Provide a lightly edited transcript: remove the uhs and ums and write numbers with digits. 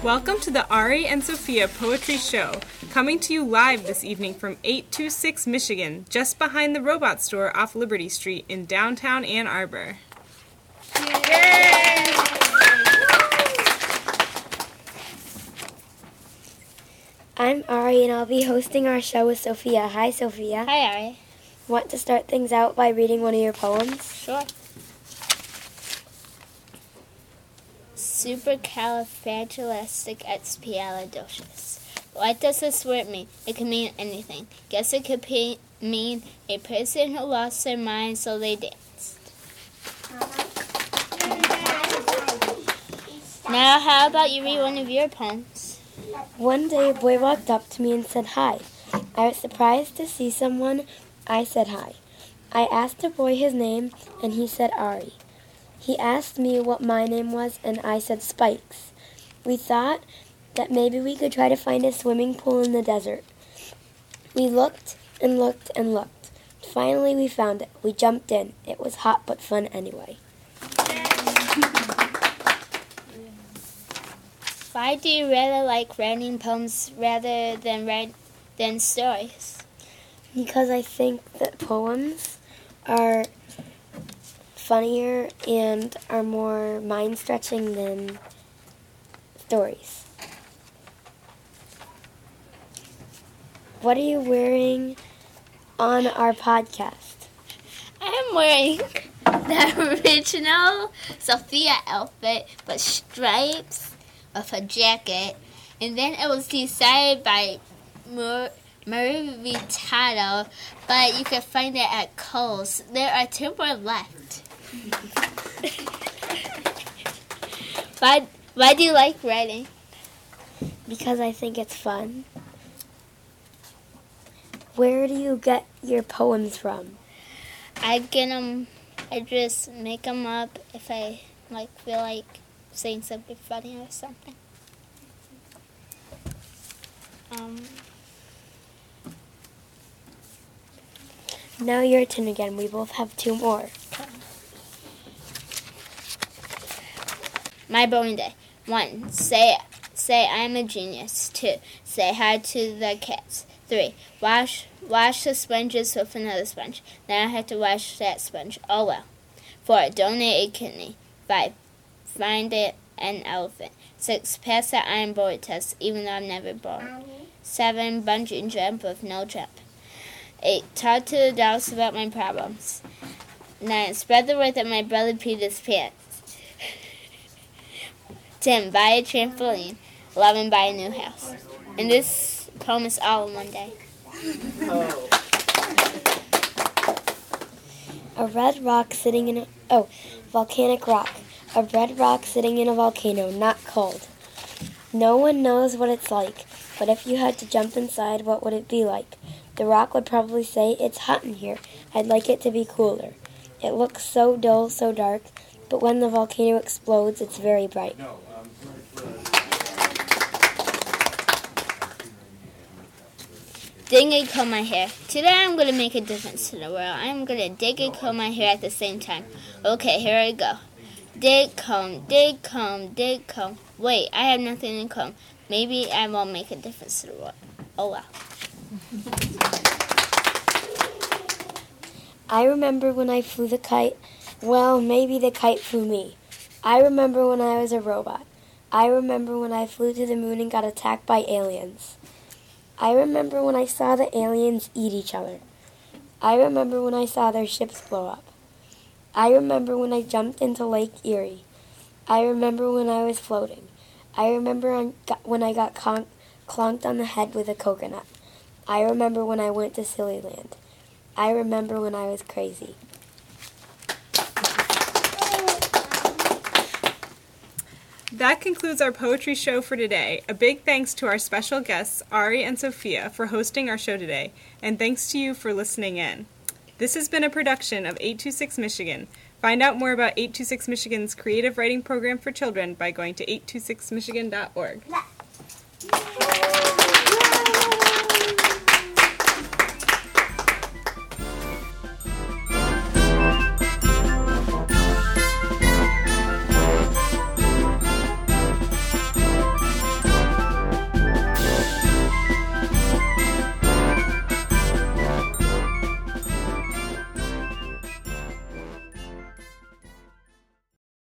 Welcome to the Ari and Sophia Poetry Show, coming to you live this evening from 826 Michigan, just behind the Robot Store off Liberty Street in downtown Ann Arbor. Yay! I'm Ari, and I'll be hosting our show with Sophia. Hi, Sophia. Hi, Ari. Want to start things out by reading one of your poems? Sure. Supercalifragilisticexpialidocious. What does this word mean? It can mean anything. Guess it could mean a person who lost their mind, so they danced. Now, how about you read one of your poems? One day, a boy walked up to me and said hi. I was surprised to see someone. I said hi. I asked the boy his name, and he said Ari. He asked me what my name was, and I said Spikes. We thought that maybe we could try to find a swimming pool in the desert. We looked and looked and looked. Finally, we found it. We jumped in. It was hot but fun anyway. Why do you rather like writing poems rather than stories? Because I think that poems are funnier and are more mind-stretching than stories. What are you wearing on our podcast? I'm wearing the original Sophia outfit, but stripes of a jacket, and then it was designed by Marie Vitado, but you can find it at Kohl's. There are 2 more left. Why do you like writing? Because I think it's fun. Where do you get your poems from? I just make them up if I feel like saying something funny or something. Now your turn again. We both have 2 more. My bowling day. 1. Say I'm a genius. 2. Say hi to the cats. 3. Wash the sponges with another sponge. Now I have to wash that sponge. Oh well. 4. Donate a kidney. 5. Find an elephant. 6. Pass the iron board test, even though I'm never bored. 7. Bungee jump with no jump. 8. Talk to the dogs about my problems. 9. Spread the word that my brother peed his pants. 10. Buy a trampoline. 11. Buy a new house. And this poem is all in one day. A red rock sitting in volcanic rock. A red rock sitting in a volcano, not cold. No one knows what it's like, but if you had to jump inside, what would it be like? The rock would probably say, it's hot in here. I'd like it to be cooler. It looks so dull, so dark, but when the volcano explodes, it's very bright. Dig and comb my hair. Today I'm going to make a difference to the world. I'm going to dig and comb my hair at the same time. Okay, here I go. Dig, comb, dig, comb, dig, comb. Wait, I have nothing to comb. Maybe I won't make a difference to the world. Oh well. I remember when I flew the kite. Well, maybe the kite flew me. I remember when I was a robot. I remember when I flew to the moon and got attacked by aliens. I remember when I saw the aliens eat each other. I remember when I saw their ships blow up. I remember when I jumped into Lake Erie. I remember when I was floating. I remember when I got clonked on the head with a coconut. I remember when I went to Silly Land. I remember when I was crazy. That concludes our poetry show for today. A big thanks to our special guests, Ari and Sophia, for hosting our show today, and thanks to you for listening in. This has been a production of 826 Michigan. Find out more about 826 Michigan's creative writing program for children by going to 826michigan.org.